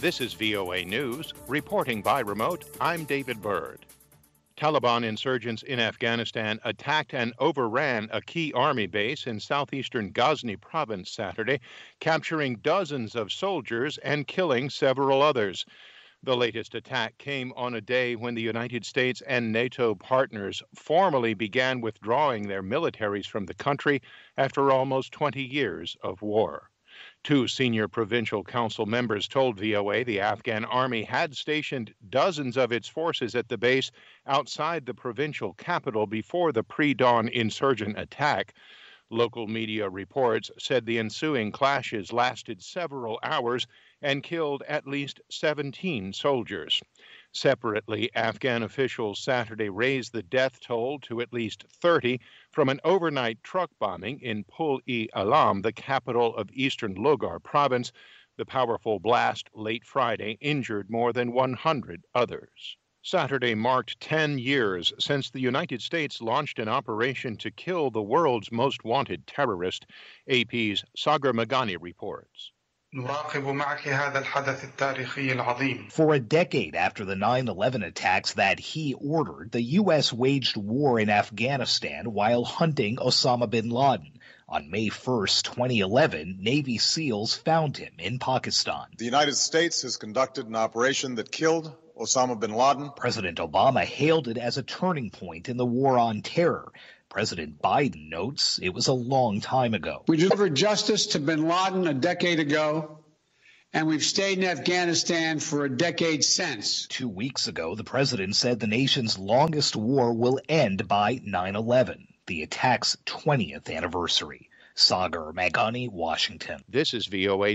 This is VOA News. Reporting by remote, I'm David Byrd. Taliban insurgents in Afghanistan attacked and overran a key army base in southeastern Ghazni province Saturday, capturing dozens of soldiers and killing several others. The latest attack came on a day when the United States and NATO partners formally began withdrawing their militaries from the country after almost 20 years of war. Two senior provincial council members told VOA the Afghan army had stationed dozens of its forces at the base outside the provincial capital before the pre-dawn insurgent attack. Local media reports said the ensuing clashes lasted several hours and killed at least 17 soldiers. Separately, Afghan officials Saturday raised the death toll to at least 30 from an overnight truck bombing in Pul-e-Alam, the capital of eastern Logar province. The powerful blast late Friday injured more than 100 others. Saturday marked 10 years since the United States launched an operation to kill the world's most wanted terrorist. AP's Sagar Magani reports. For a decade after the 9/11 attacks that he ordered, the U.S. waged war in Afghanistan while hunting Osama bin Laden. On May 1st, 2011, Navy SEALs found him in Pakistan. The United States has conducted an operation that killed Osama bin Laden. President Obama hailed it as a turning point in the war on terror. President Biden notes it was a long time ago. We delivered justice to bin Laden a decade ago, and we've stayed in Afghanistan for a decade since. 2 weeks ago, the president said the nation's longest war will end by 9/11, the attack's 20th anniversary. Sagar Magani, Washington. This is VOA